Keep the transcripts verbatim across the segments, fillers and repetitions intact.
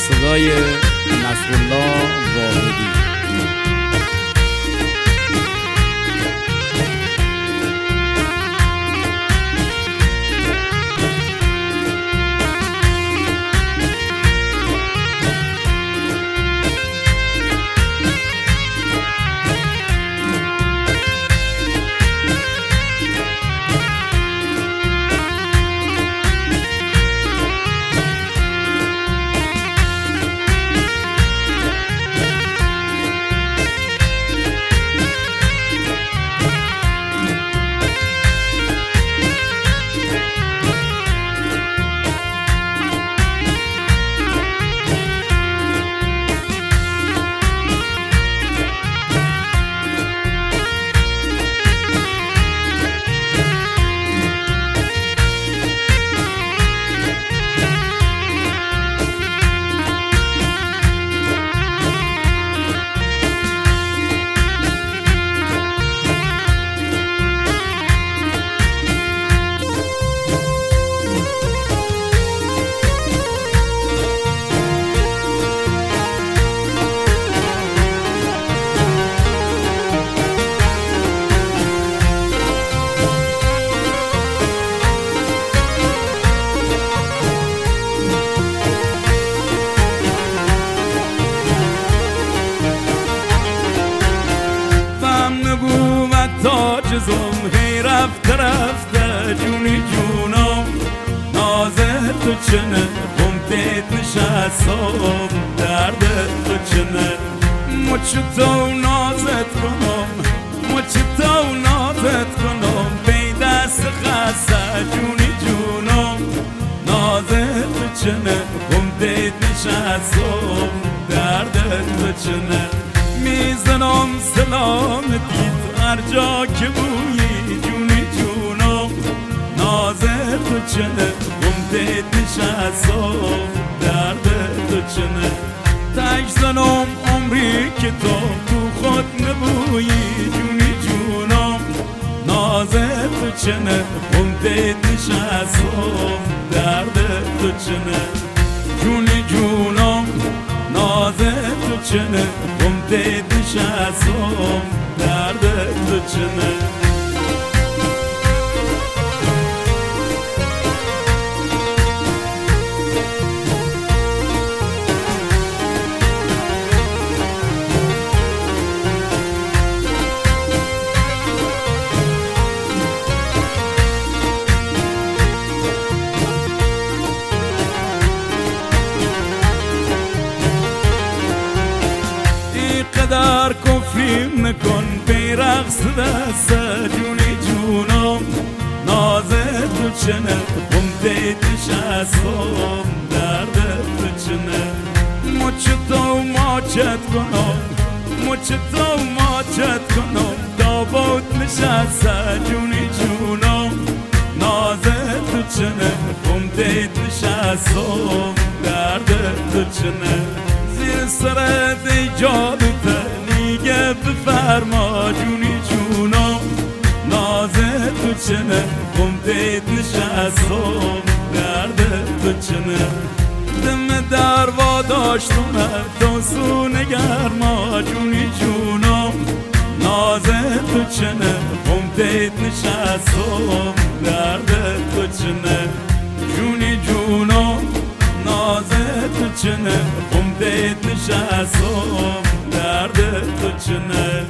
صدای نصرالله واحدی. هی رفته رفته جونی جونم نازه تو چنه بمتید نشستم درد تو چنه مچ تو نازت کنم مچ تو نازت کنم بی دست خسته جونی جونم نازه تو چنه بمتید نشستم درد تو چنه میزنم سلامتیت هر جا که بویی جونی جونم نازه تو چنه بمتید نشستم درد تو چنه تک زنم عمری که تو تو خود نبویی جونی جونم نازه تو چنه بمتید نشستم درد تو چنه جونی جونم نازه تو چنه بمتید نشستم درد تو چنه در کفریم نکن بی رقص دست جونی جونم نازه تو چنه بمتید نشستم درد تو چنه مچ تو ماچت کنم مچ تو ماچت کنم دابوت نشسته جونی جونم نازه تو چنه بمتید نشستم درد تو چنه زیر سرت ایجاد نیگه بفرما جونی جونم نازه تو چنه بمتید نشستم درد تو چنه دم در واداشتم تو سو نگرما جونی جونم نازه تو چنه بمتید نشستم درد تو چنه جونی جونم نازه تو چنه بمتید نشستم درد تو چنه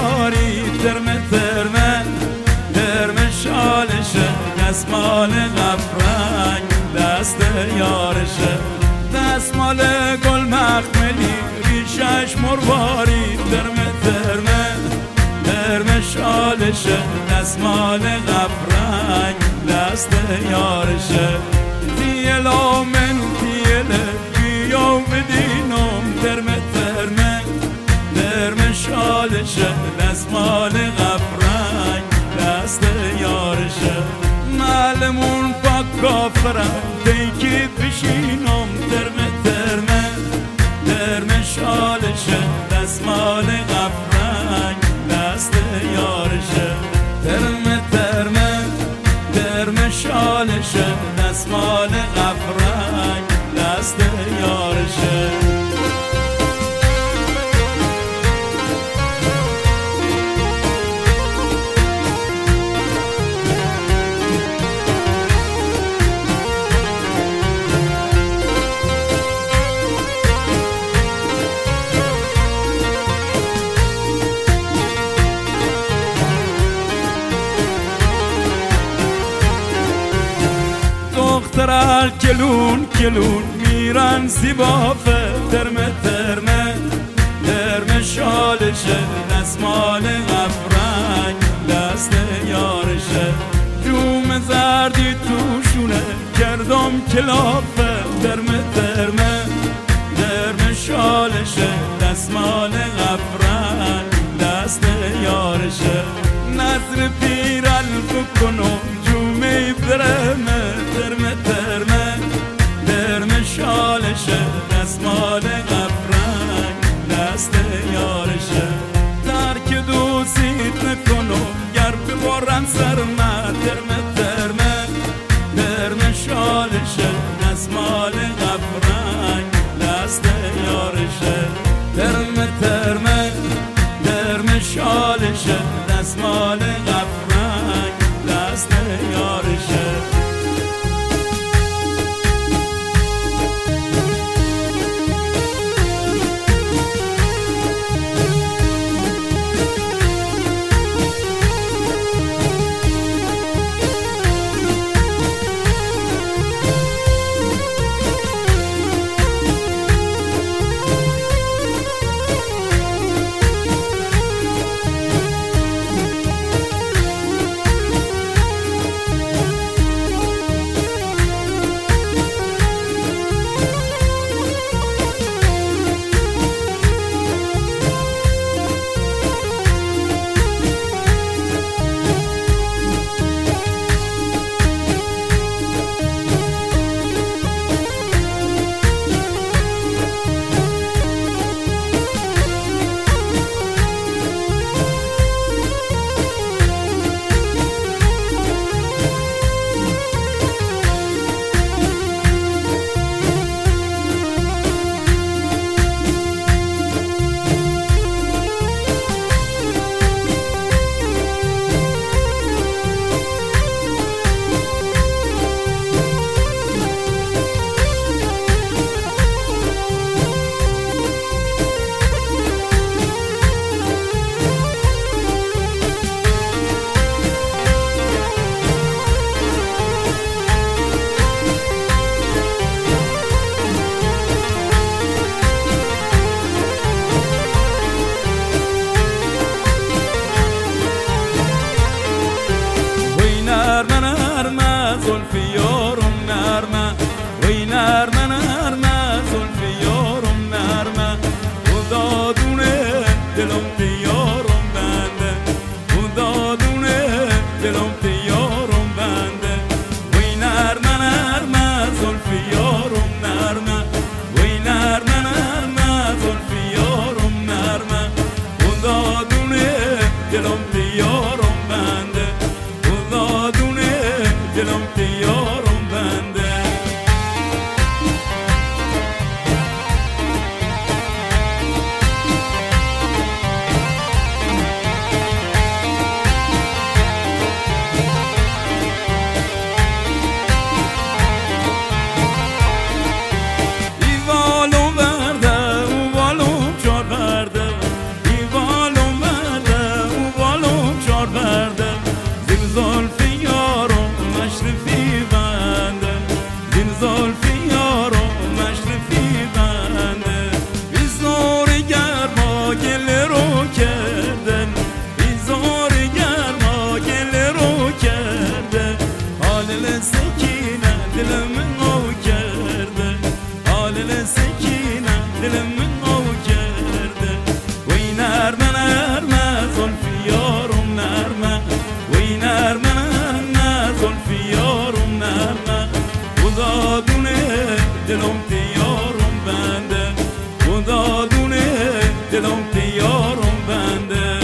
مرباری ترمه ترمه ترمه شالشه دستمال غفرنگ دست یارشه دستمال گل مخملی ریشش مرباری ترمه ترمه ترمه شالشه دستمال غفرنگ دست یارشه دیلا من دیله بیو بدینم ترمه ترمه ترمه شالشه دستمال غفرنگ دست یارشه معلمون پاک کافرم دیکید بشینم ترمه ترمه ترمه شالشه دستمال غفرنگ دست یارشه ترمه ترمه ترمه شالشه دستمال غفرنگ دست یارشه دخترال کلون کلون میرن زیبافه ترمه ترمه ترمه شالشه دستمال غفرنگ دست یارشه جوم زردی توشونه کردم کلافه ترمه ترمه ترمه شالشه دستمال غفرنگ دست یارشه نظر پیرل بکنم جومی برمه ترمه ترمه ترمه شالشه دستمال غفرنگ دست یارشه ترک دوستیت نکنم گر ببارم سرمه ترمه ترمه ترمه شالشه دستمال غفرنگ دست یارشه ترمه ترمه ترمه شالشه دستمال غفرنگ دست یارشه دلم تیارم بنده خدا دونه دلم تیارم بنده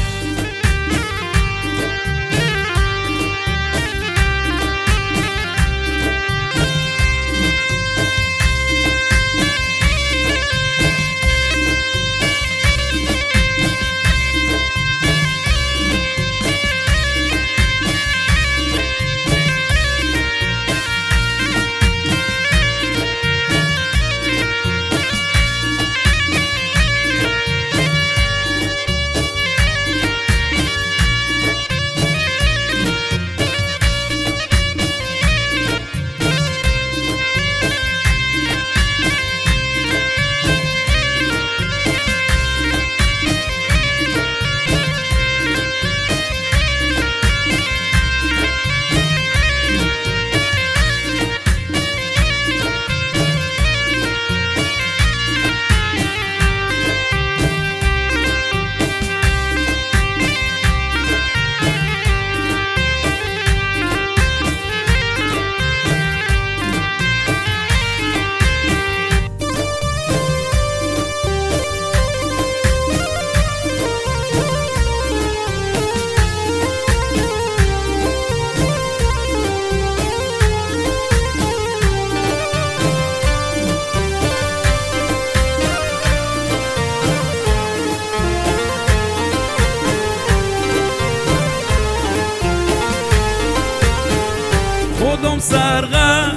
خودم سرغم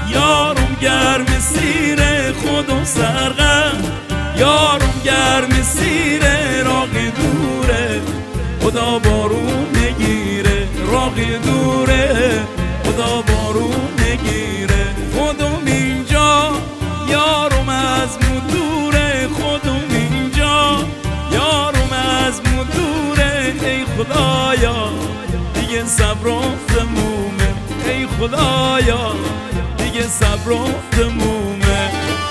یارم گرم سیره خودم سرغم یارم گرم سیره راقی دوره خدا بارون نگیره راقی دوره خدا بارون نگیره خودم اینجا یارم از مدوره خودم اینجا یارم از مدوره ای خدایا دیگه صبرم تمومه ای خدایا دیگه صبرم تمومه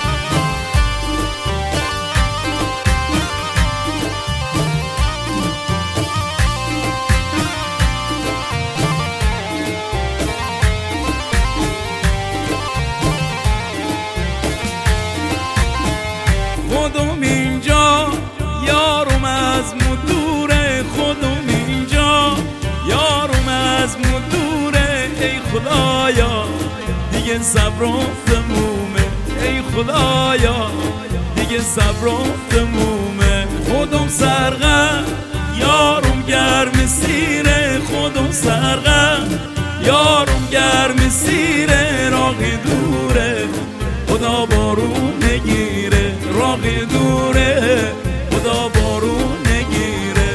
خودم اینجا یارم از مدوره خودم اینجا یارم از مدوره ای خدایا دیگه صبرم تمومه ای خدایا دیگه صبرم تمومه خودم سرغم یارم گرم سیره خودم سرغم یارم گرم سیره راقی دوره خدا بارون نگیره راقی دوره خدا بارون نگیره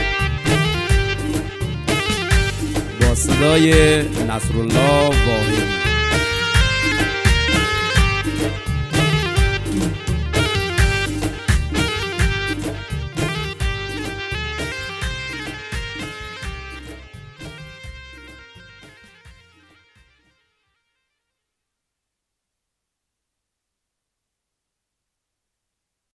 صدای نصرالله واحدی.